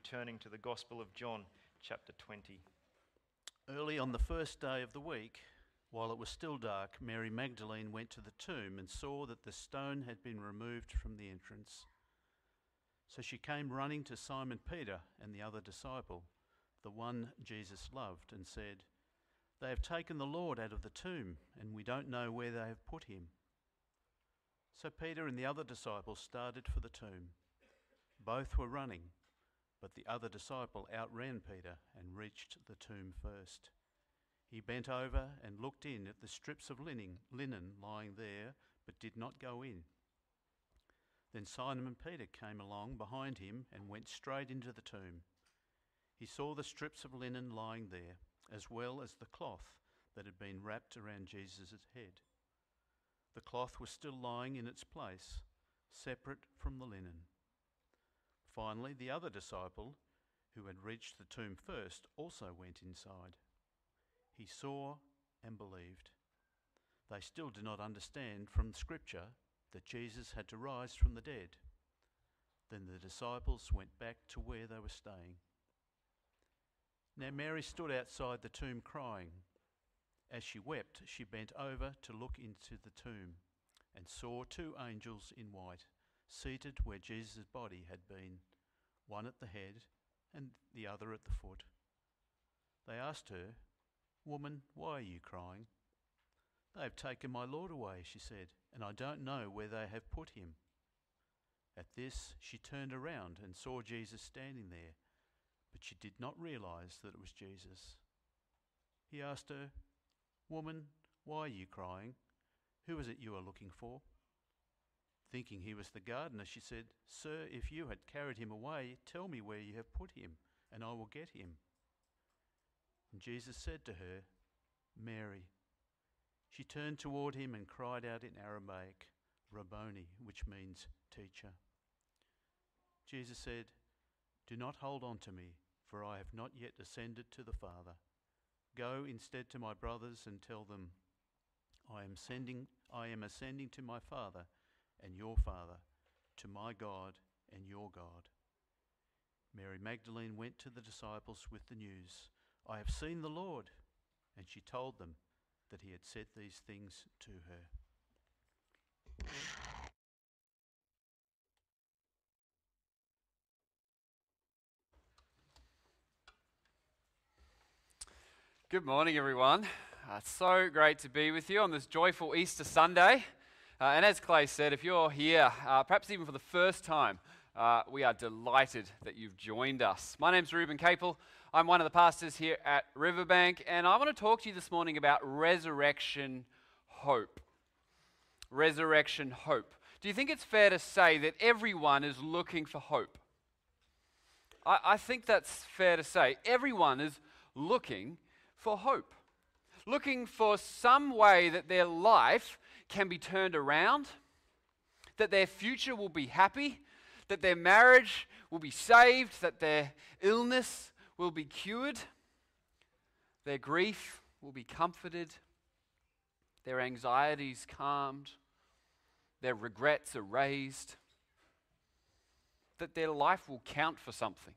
turning to the Gospel of John, chapter 20. Early on the first day of the week, while it was still dark, Mary Magdalene went to the tomb and saw that the stone had been removed from the entrance. So she came running to Simon Peter and the other disciple, the one Jesus loved, and said, "They have taken the Lord out of the tomb, and we don't know where they have put him." So Peter and the other disciple started for the tomb. Both were running, but the other disciple outran Peter and reached the tomb first. He bent over and looked in at the strips of linen lying there, but did not go in. Then Simon Peter came along behind him and went straight into the tomb. He saw the strips of linen lying there, as well as the cloth that had been wrapped around Jesus' head. The cloth was still lying in its place, separate from the linen. Finally, the other disciple, who had reached the tomb first, also went inside. He saw and believed. They still did not understand from Scripture that Jesus had to rise from the dead. Then the disciples went back to where they were staying. Now Mary stood outside the tomb crying. As she wept, she bent over to look into the tomb and saw two angels in white, seated where Jesus' body had been, one at the head and the other at the foot. They asked her, "Woman, why are you crying?" "They have taken my Lord away," she said, "and I don't know where they have put him." At this, she turned around and saw Jesus standing there, but she did not realize that it was Jesus. He asked her, "Woman, why are you crying? Who is it you are looking for?" Thinking he was the gardener, she said, "Sir, if you had carried him away, tell me where you have put him, and I will get him." And Jesus said to her, "Mary." She turned toward him and cried out in Aramaic, "Rabboni," which means teacher. Jesus said, "Do not hold on to me, for I have not yet ascended to the Father. Go instead to my brothers and tell them, I am ascending to my Father and your Father, to my God and your God." Mary Magdalene went to the disciples with the news, "I have seen the Lord," and she told them that he had said these things to her. Good morning, everyone. It's so great to be with you on this joyful Easter Sunday. And as Clay said, if you're here, perhaps even for the first time, we are delighted that you've joined us. My name's Reuben Capel. I'm one of the pastors here at Riverbank, and I want to talk to you this morning about resurrection hope. Resurrection hope. Do you think it's fair to say that everyone is looking for hope? I think that's fair to say. Everyone is looking for hope. Looking for some way that their life can be turned around, that their future will be happy, that their marriage will be saved, that their illness will be cured, their grief will be comforted, their anxieties calmed, their regrets erased, that their life will count for something.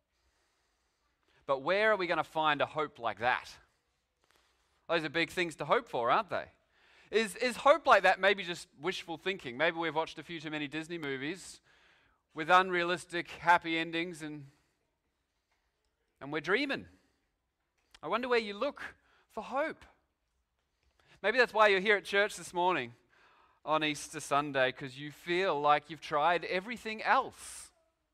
But where are we going to find a hope like that? Those are big things to hope for, aren't they? Is hope like that maybe just wishful thinking? Maybe we've watched a few too many Disney movies with unrealistic happy endings and we're dreaming. I wonder where you look for hope. Maybe that's why you're here at church this morning on Easter Sunday, because you feel like you've tried everything else.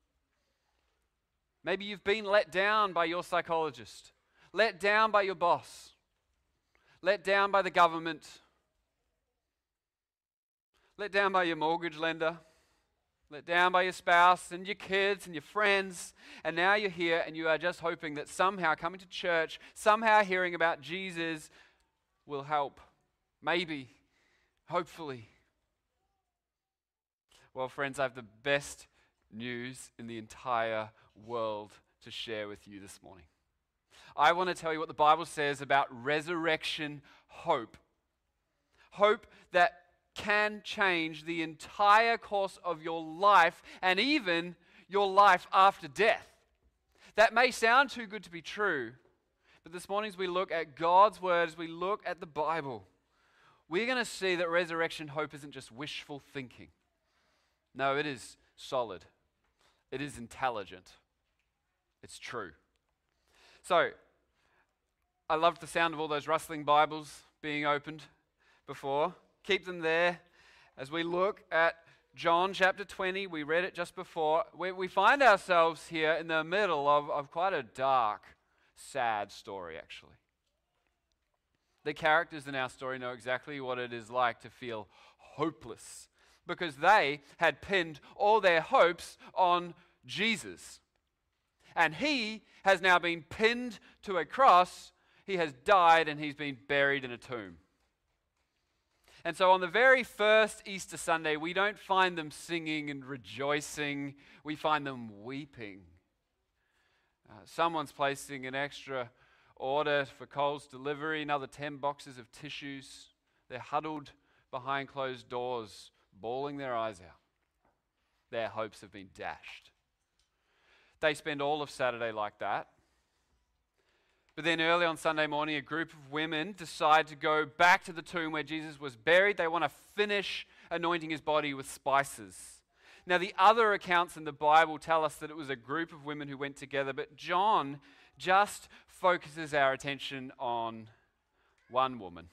Maybe you've been let down by your psychologist, let down by your boss, let down by the government, let down by your mortgage lender, let down by your spouse and your kids and your friends, and now you're here and you are just hoping that somehow coming to church, somehow hearing about Jesus will help. Maybe, hopefully. Well, friends, I have the best news in the entire world to share with you this morning. I want to tell you what the Bible says about resurrection hope. Hope that can change the entire course of your life and even your life after death. That may sound too good to be true, but this morning as we look at God's word, as we look at the Bible, we're going to see that resurrection hope isn't just wishful thinking. No, it is solid. It is intelligent. It's true. So, I loved the sound of all those rustling Bibles being opened before. Keep them there as we look at John chapter 20. We read it just before. We find ourselves here in the middle of quite a dark, sad story, actually. The characters in our story know exactly what it is like to feel hopeless because they had pinned all their hopes on Jesus. And he has now been pinned to a cross. He has died and he's been buried in a tomb. And so on the very first Easter Sunday, we don't find them singing and rejoicing. We find them weeping. Someone's placing an extra order for Coles delivery, another 10 boxes of tissues. They're huddled behind closed doors, bawling their eyes out. Their hopes have been dashed. They spend all of Saturday like that. But then early on Sunday morning, a group of women decide to go back to the tomb where Jesus was buried. They want to finish anointing his body with spices. Now, the other accounts in the Bible tell us that it was a group of women who went together, but John just focuses our attention on one woman,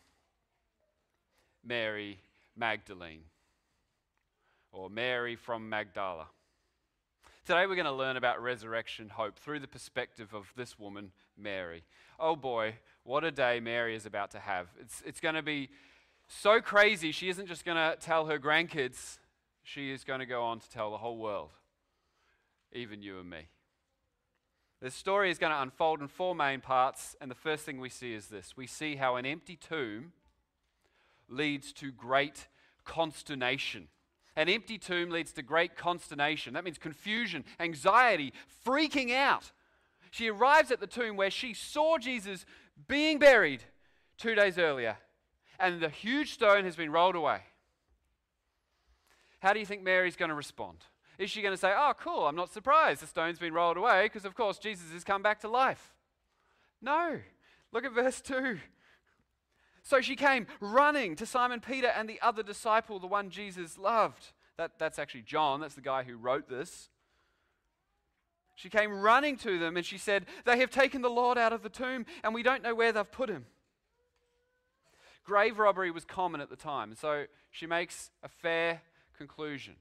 Mary Magdalene, or Mary from Magdala. Today we're going to learn about resurrection hope through the perspective of this woman, Mary. Oh boy, what a day Mary is about to have. It's going to be so crazy, she isn't just going to tell her grandkids, she is going to go on to tell the whole world, even you and me. This story is going to unfold in four main parts, and the first thing we see is this. We see how an empty tomb leads to great consternation. An empty tomb leads to great consternation. That means confusion, anxiety, freaking out. She arrives at the tomb where she saw Jesus being buried 2 days earlier, and the huge stone has been rolled away. How do you think Mary's going to respond? Is she going to say, oh, cool, I'm not surprised the stone's been rolled away because, of course, Jesus has come back to life? No. Look at verse 2. So she came running to Simon Peter and the other disciple, the one Jesus loved. That's actually John. That's the guy who wrote this. She came running to them and she said, they have taken the Lord out of the tomb and we don't know where they've put him. Grave robbery was common at the time, and so she makes a fair conclusion.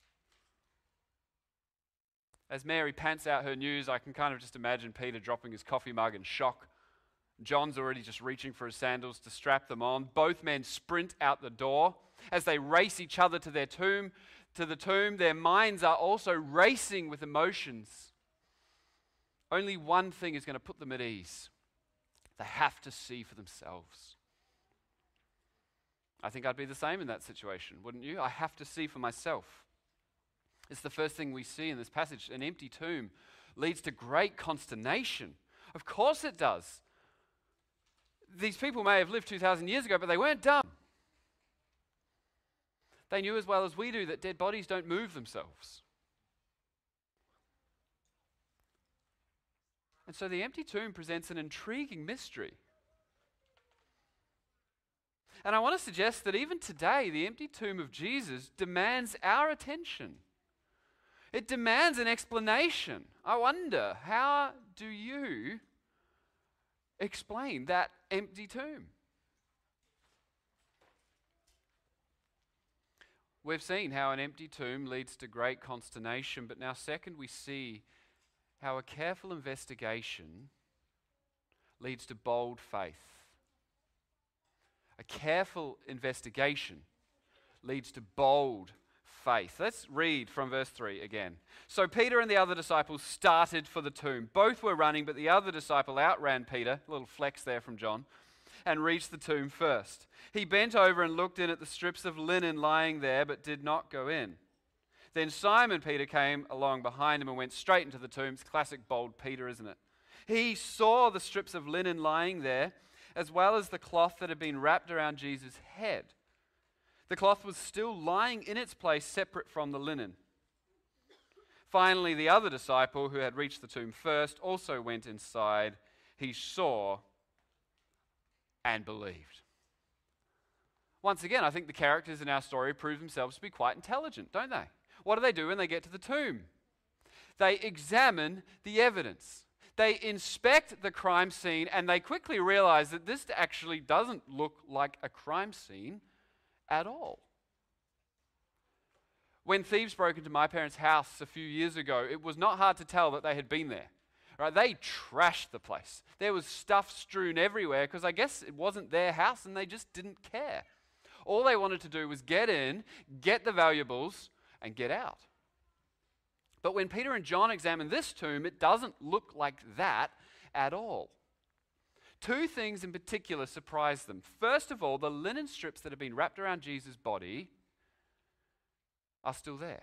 As Mary pants out her news, I can kind of just imagine Peter dropping his coffee mug in shock. John's already just reaching for his sandals to strap them on. Both men sprint out the door. As they race each other to the tomb, their minds are also racing with emotions. Only one thing is going to put them at ease. They have to see for themselves. I think I'd be the same in that situation, wouldn't you? I have to see for myself. It's the first thing we see in this passage. An empty tomb leads to great consternation. Of course it does. These people may have lived 2,000 years ago, but they weren't dumb. They knew as well as we do that dead bodies don't move themselves. And so the empty tomb presents an intriguing mystery. And I want to suggest that even today, the empty tomb of Jesus demands our attention. It demands an explanation. I wonder, how do you explain that empty tomb? We've seen how an empty tomb leads to great consternation, but now second we see how a careful investigation leads to bold faith. A careful investigation leads to bold faith. Let's read from verse 3 again. So Peter and the other disciples started for the tomb. Both were running, but the other disciple outran Peter, a little flex there from John, and reached the tomb first. He bent over and looked in at the strips of linen lying there, but did not go in. Then Simon Peter came along behind him and went straight into the tomb. It's classic bold Peter, isn't it? He saw the strips of linen lying there, as well as the cloth that had been wrapped around Jesus' head. The cloth was still lying in its place, separate from the linen. Finally, the other disciple who had reached the tomb first also went inside. He saw and believed. Once again, I think the characters in our story prove themselves to be quite intelligent, don't they? What do they do when they get to the tomb? They examine the evidence. They inspect the crime scene, and they quickly realize that this actually doesn't look like a crime scene at all. When thieves broke into my parents' house a few years ago, it was not hard to tell that they had been there. Right? They trashed the place. There was stuff strewn everywhere because I guess it wasn't their house and they just didn't care. All they wanted to do was get in, get the valuables, and get out. But when Peter and John examine this tomb, it doesn't look like that at all. Two things in particular surprise them. First of all, the linen strips that have been wrapped around Jesus' body are still there.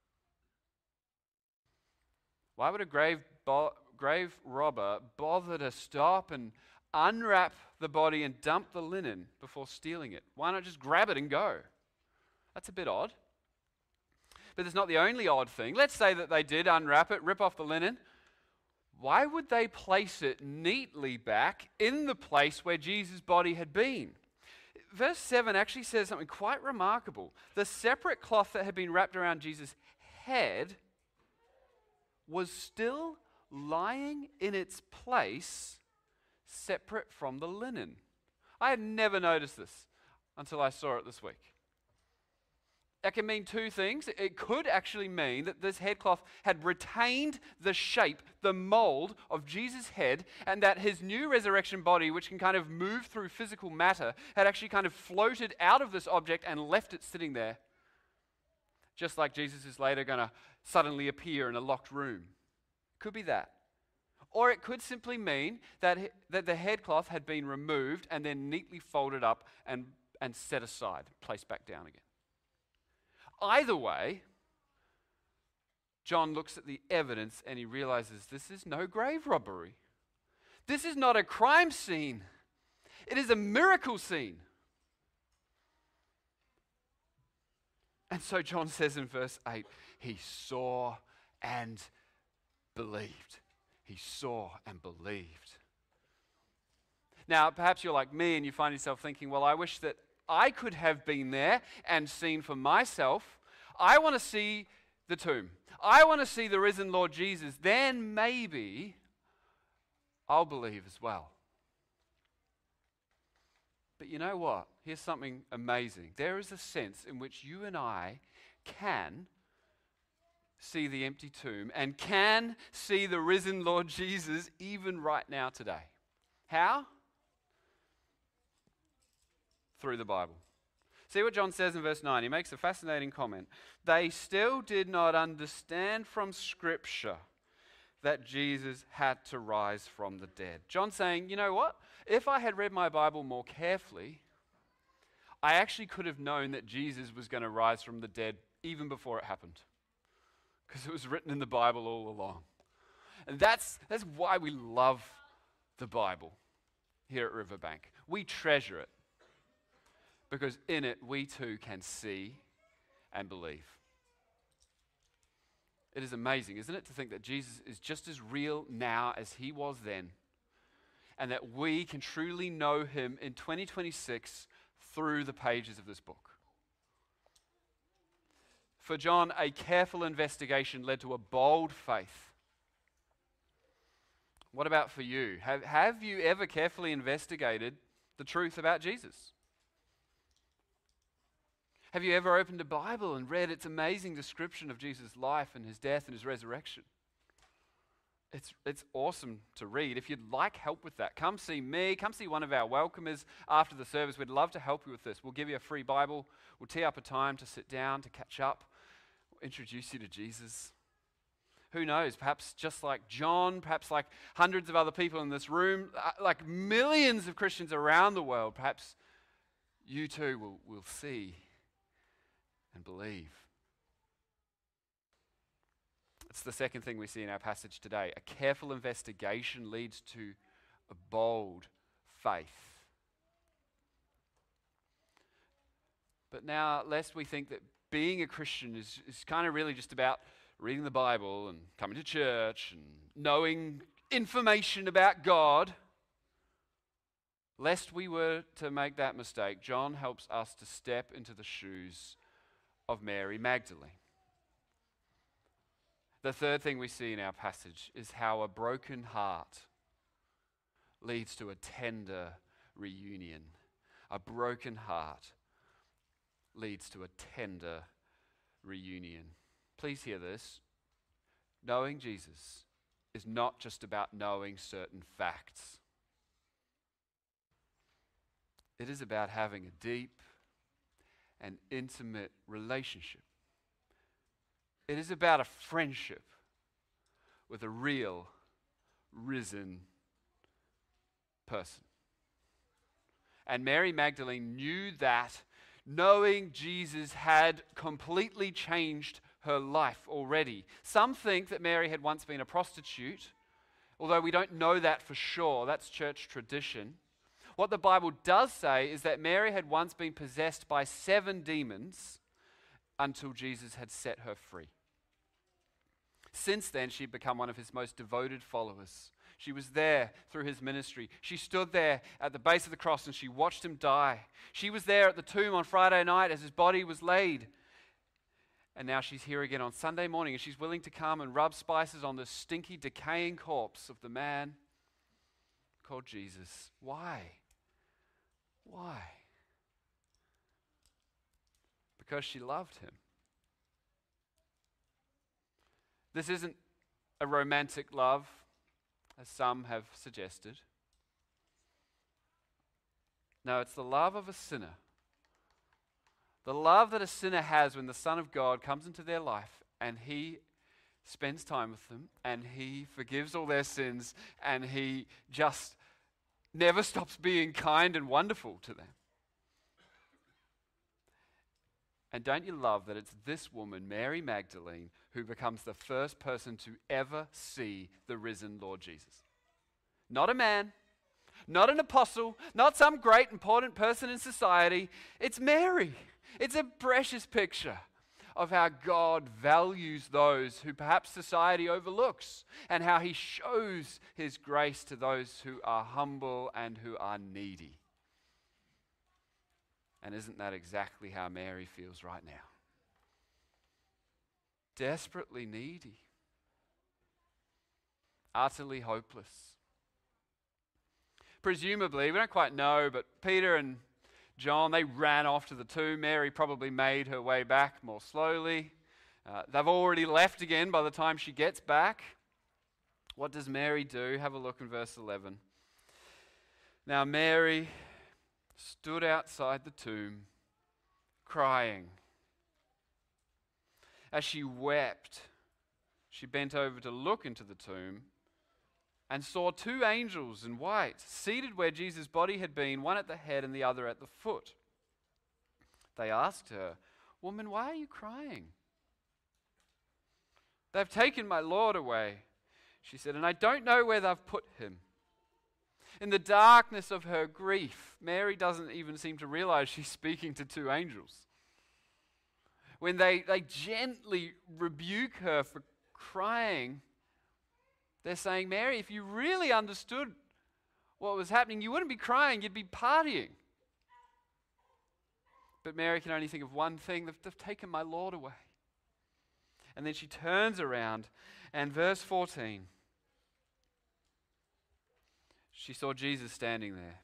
Why would a grave robber bother to stop and unwrap the body and dump the linen before stealing it? Why not just grab it and go? That's a bit odd. But it's not the only odd thing. Let's say that they did unwrap it, rip off the linen. Why would they place it neatly back in the place where Jesus' body had been? Verse 7 actually says something quite remarkable. The separate cloth that had been wrapped around Jesus' head was still lying in its place, separate from the linen. I had never noticed this until I saw it this week. That can mean two things. It could actually mean that this headcloth had retained the shape, the mold of Jesus' head, and that his new resurrection body, which can kind of move through physical matter, had actually kind of floated out of this object and left it sitting there. Just like Jesus is later going to suddenly appear in a locked room. Could be that. Or it could simply mean that the headcloth had been removed and then neatly folded up and set aside, placed back down again. Either way, John looks at the evidence and he realizes this is no grave robbery. This is not a crime scene. It is a miracle scene. And so John says in verse 8, he saw and believed. He saw and believed. Now, perhaps you're like me and you find yourself thinking, well, I wish that I could have been there and seen for myself. I want to see the tomb. I want to see the risen Lord Jesus. Then maybe I'll believe as well. But you know what? Here's something amazing. There is a sense in which you and I can see the empty tomb and can see the risen Lord Jesus even right now today. How? Through the Bible. See what John says in verse 9. He makes a fascinating comment. They still did not understand from Scripture that Jesus had to rise from the dead. John's saying, you know what? If I had read my Bible more carefully, I actually could have known that Jesus was going to rise from the dead even before it happened. Because it was written in the Bible all along. And that's why we love the Bible here at Riverbank. We treasure it. Because in it, we too can see and believe. It is amazing, isn't it, to think that Jesus is just as real now as he was then. And that we can truly know him in 2026 through the pages of this book. For John, a careful investigation led to a bold faith. What about for you? Have you ever carefully investigated the truth about Jesus? Have you ever opened a Bible and read its amazing description of Jesus' life and his death and his resurrection? It's awesome to read. If you'd like help with that, come see me, come see one of our welcomers after the service. We'd love to help you with this. We'll give you a free Bible. We'll tee up a time to sit down, to catch up. We'll introduce you to Jesus. Who knows, perhaps just like John, perhaps like hundreds of other people in this room, like millions of Christians around the world, perhaps you too will see and believe. It's the second thing we see in our passage today. A careful investigation leads to a bold faith. But now, lest we think that being a Christian is kind of really just about reading the Bible and coming to church and knowing information about God, lest we were to make that mistake, John helps us to step into the shoes of Mary Magdalene. The third thing we see in our passage is how a broken heart leads to a tender reunion. A broken heart leads to a tender reunion. Please hear this. Knowing Jesus is not just about knowing certain facts. It is about having a deep and intimate relationship. It is about a friendship with a real, risen person. And Mary Magdalene knew that knowing Jesus had completely changed her life already. Some think that Mary had once been a prostitute, although we don't know that for sure. That's church tradition. What the Bible does say is that Mary had once been possessed by 7 demons until Jesus had set her free. Since then, she'd become one of his most devoted followers. She was there through his ministry. She stood there at the base of the cross and she watched him die. She was there at the tomb on Friday night as his body was laid. And now she's here again on Sunday morning, and she's willing to come and rub spices on the stinky, decaying corpse of the man called Jesus. Why? Why? Because she loved him. This isn't a romantic love, as some have suggested. No, it's the love of a sinner. The love that a sinner has when the Son of God comes into their life and he spends time with them and he forgives all their sins and he just never stops being kind and wonderful to them. And don't you love that it's this woman, Mary Magdalene, who becomes the first person to ever see the risen Lord Jesus? Not a man, not an apostle, not some great important person in society. It's Mary. It's a precious picture of how God values those who perhaps society overlooks and how he shows his grace to those who are humble and who are needy. And isn't that exactly how Mary feels right now? Desperately needy, utterly hopeless. Presumably, we don't quite know, but Peter and John, they ran off to the tomb. Mary probably made her way back more slowly. They've already left again by the time she gets back. What does Mary do? Have a look in verse 11. Now Mary stood outside the tomb, crying. As she wept, she bent over to look into the tomb and saw 2 angels in white, seated where Jesus' body had been, one at the head and the other at the foot. They asked her, "Woman, why are you crying?" "They've taken my Lord away," she said, "and I don't know where they've put him." In the darkness of her grief, Mary doesn't even seem to realize she's speaking to 2 angels. When they gently rebuke her for crying, they're saying, "Mary, if you really understood what was happening, you wouldn't be crying, you'd be partying." But Mary can only think of one thing: they've taken my Lord away. And then she turns around, and verse 14, she saw Jesus standing there.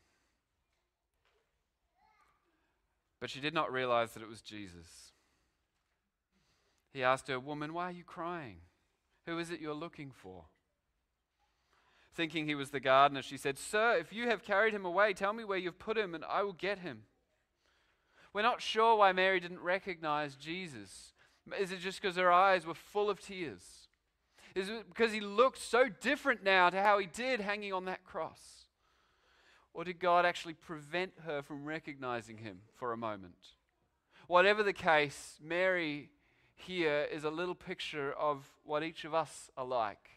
But she did not realize that it was Jesus. He asked her, "Woman, why are you crying? Who is it you're looking for?" Thinking he was the gardener, she said, "Sir, if you have carried him away, tell me where you've put him and I will get him." We're not sure why Mary didn't recognize Jesus. Is it just because her eyes were full of tears? Is it because he looked so different now to how he did hanging on that cross? Or did God actually prevent her from recognizing him for a moment? Whatever the case, Mary here is a little picture of what each of us are like.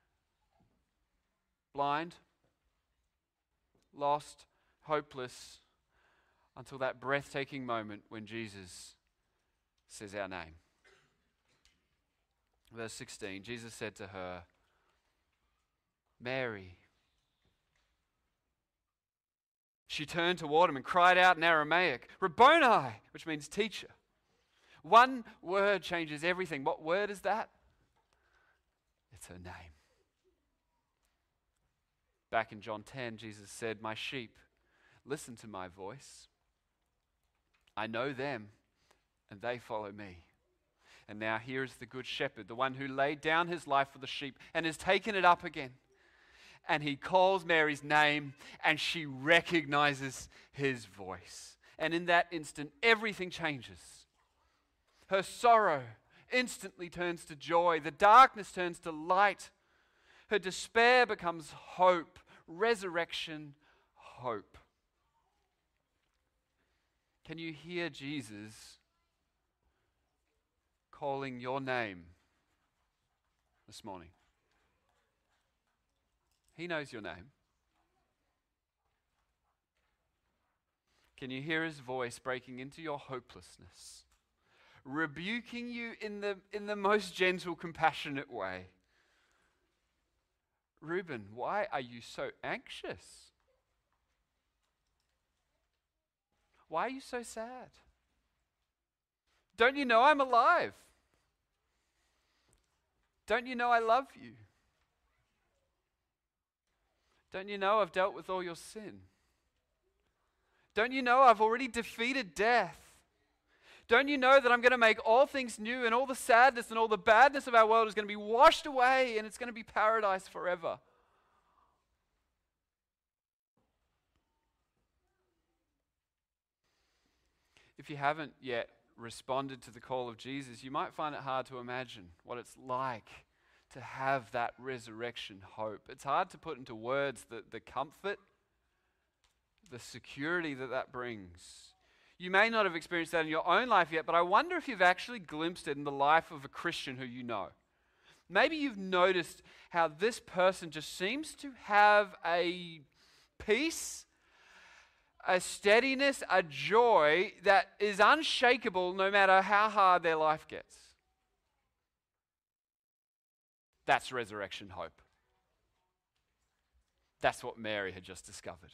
Blind, lost, hopeless, until that breathtaking moment when Jesus says our name. Verse 16, Jesus said to her, "Mary." She turned toward him and cried out in Aramaic, "Rabboni," which means teacher. One word changes everything. What word is that? It's her name. Back in John 10, Jesus said, "My sheep listen to my voice. I know them, and they follow me." And now here is the good shepherd, the one who laid down his life for the sheep and has taken it up again. And he calls Mary's name, and she recognizes his voice. And in that instant, everything changes. Her sorrow instantly turns to joy. The darkness turns to light. Her despair becomes hope. Resurrection hope. Can you hear Jesus calling your name this morning? He knows your name. Can you hear his voice breaking into your hopelessness, rebuking you in the most gentle, compassionate way? "Reuben, why are you so anxious? Why are you so sad? Don't you know I'm alive? Don't you know I love you? Don't you know I've dealt with all your sin? Don't you know I've already defeated death? Don't you know that I'm going to make all things new, and all the sadness and all the badness of our world is going to be washed away, and it's going to be paradise forever?" If you haven't yet responded to the call of Jesus, you might find it hard to imagine what it's like to have that resurrection hope. It's hard to put into words the comfort, the security that brings. You may not have experienced that in your own life yet, but I wonder if you've actually glimpsed it in the life of a Christian who you know. Maybe you've noticed how this person just seems to have a peace, a steadiness, a joy that is unshakable no matter how hard their life gets. That's resurrection hope. That's what Mary had just discovered.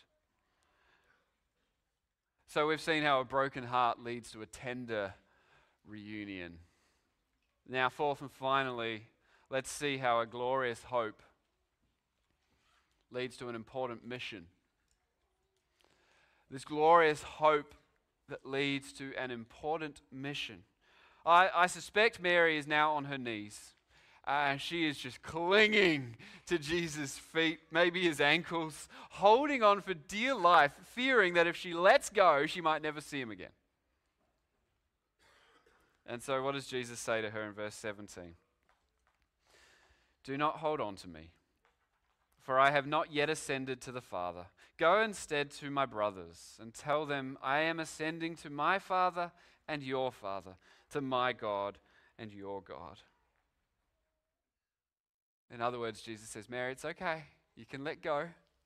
So we've seen how a broken heart leads to a tender reunion. Now, fourth and finally, let's see how a glorious hope leads to an important mission. This glorious hope that leads to an important mission. I suspect Mary is now on her knees. She is just clinging to Jesus' feet, maybe his ankles, holding on for dear life, fearing that if she lets go, she might never see him again. And so what does Jesus say to her in verse 17? "Do not hold on to me, for I have not yet ascended to the Father. Go instead to my brothers and tell them I am ascending to my Father and your Father, to my God and your God." In other words, Jesus says, "Mary, it's okay. You can let go.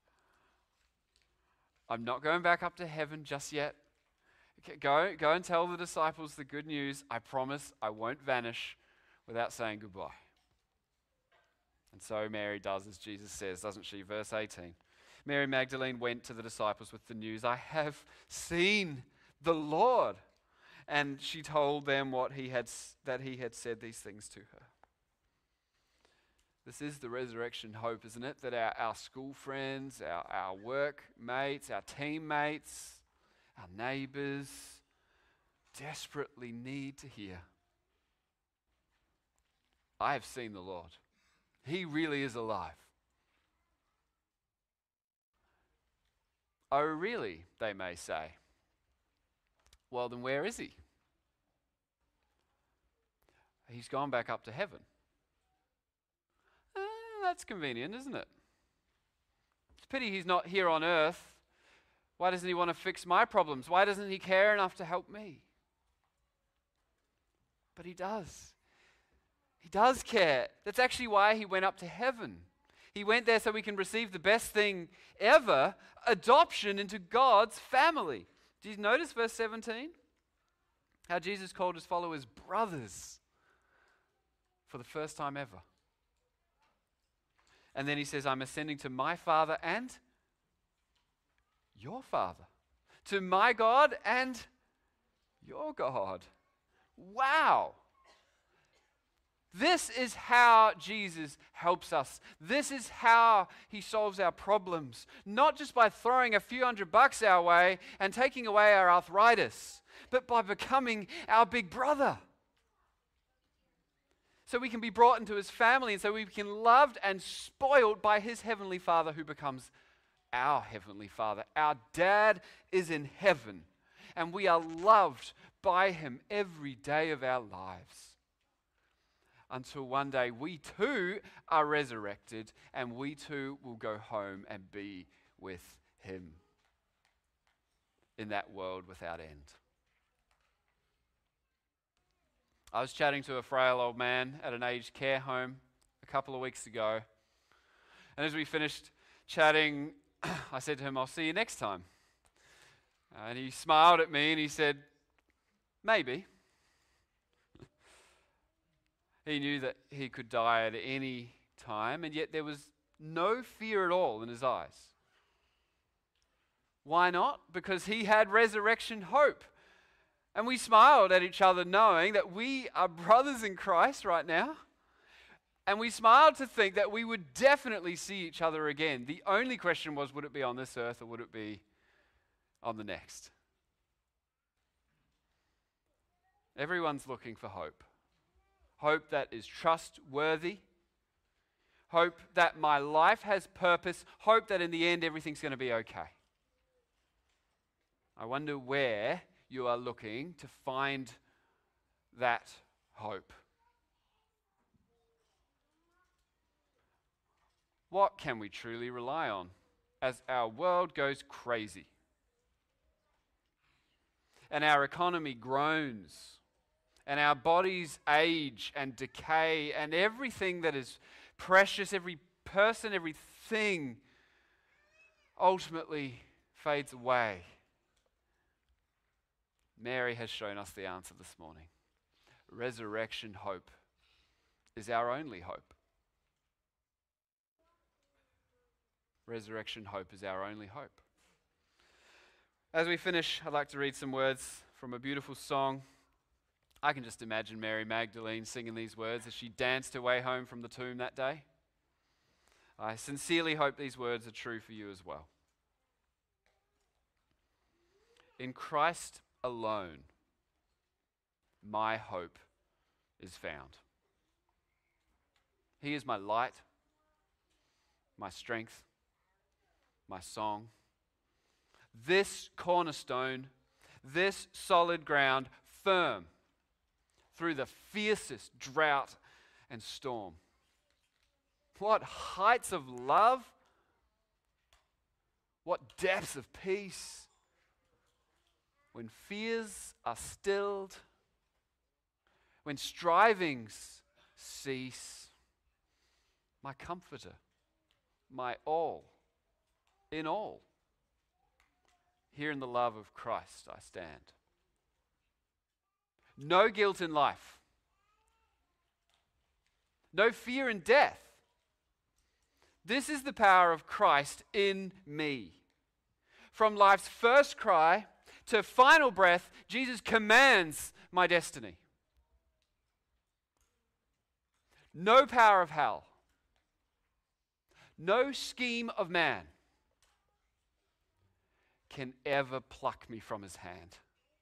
I'm not going back up to heaven just yet. Go and tell the disciples the good news. I promise I won't vanish without saying goodbye." And so Mary does as Jesus says, doesn't she? Verse 18. Mary Magdalene went to the disciples with the news, "I have seen the Lord." And she told them that he had said these things to her. This is the resurrection hope, isn't it? That our school friends, our workmates, our teammates, our neighbors desperately need to hear. I have seen the Lord. He really is alive. Oh, really? They may say. Well, then where is he? He's gone back up to heaven. That's convenient, isn't it? It's a pity he's not here on earth. Why doesn't he want to fix my problems? Why doesn't he care enough to help me? But he does. He does care. That's actually why he went up to heaven. He went there so we can receive the best thing ever, adoption into God's family. Do you notice verse 17? How Jesus called his followers brothers. for the first time ever. And then he says, I'm ascending to my Father and your Father, to my God and your God. Wow. This is how Jesus helps us. This is how he solves our problems. Not just by throwing a few $100 our way and taking away our arthritis, but by becoming our big brother. So we can be brought into his family, and so we can be loved and spoiled by his heavenly Father, who becomes our heavenly Father. Our dad is in heaven, and we are loved by him every day of our lives. Until one day we too are resurrected, and we too will go home and be with him in that world without end. I was chatting to a frail old man at an aged care home a couple of weeks ago. And as we finished chatting, I said to him, I'll see you next time. And he smiled at me and he said, maybe. He knew that he could die at any time, and yet there was no fear at all in his eyes. Why not? Because he had resurrection hope. And we smiled at each other knowing that we are brothers in Christ right now. And we smiled to think that we would definitely see each other again. The only question was, would it be on this earth or would it be on the next? Everyone's looking for hope. Hope that is trustworthy. Hope that my life has purpose. Hope that in the end everything's going to be okay. I wonder where you are looking to find that hope. What can we truly rely on as our world goes crazy and our economy groans and our bodies age and decay and everything that is precious, every person, everything ultimately fades away? Mary has shown us the answer this morning. Resurrection hope is our only hope. Resurrection hope is our only hope. As we finish, I'd like to read some words from a beautiful song. I can just imagine Mary Magdalene singing these words as she danced her way home from the tomb that day. I sincerely hope these words are true for you as well. In Christ alone, my hope is found. He is my light, my strength, my song. This cornerstone, this solid ground, firm through the fiercest drought and storm. What heights of love, what depths of peace. When fears are stilled, when strivings cease, my comforter, my all, in all, here in the love of Christ I stand. No guilt in life, no fear in death. This is the power of Christ in me. From life's first cry to final breath, Jesus commands my destiny. No power of hell, no scheme of man can ever pluck me from his hand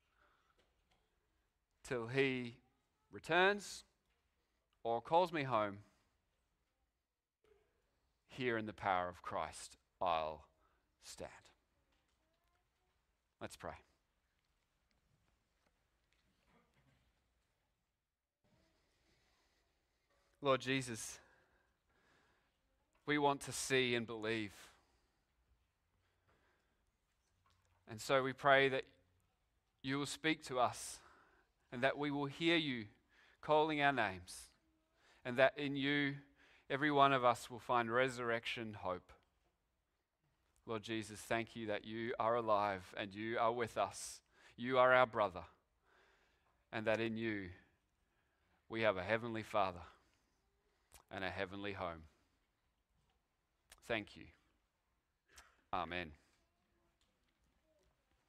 till he returns or calls me home. Here in the power of Christ, I'll stand. Let's pray. Lord Jesus, we want to see and believe. And so we pray that you will speak to us and that we will hear you calling our names, and that in you every one of us will find resurrection hope. Lord Jesus, thank you that you are alive and you are with us. You are our brother, and that in you we have a heavenly Father and a heavenly home. Thank you. Amen.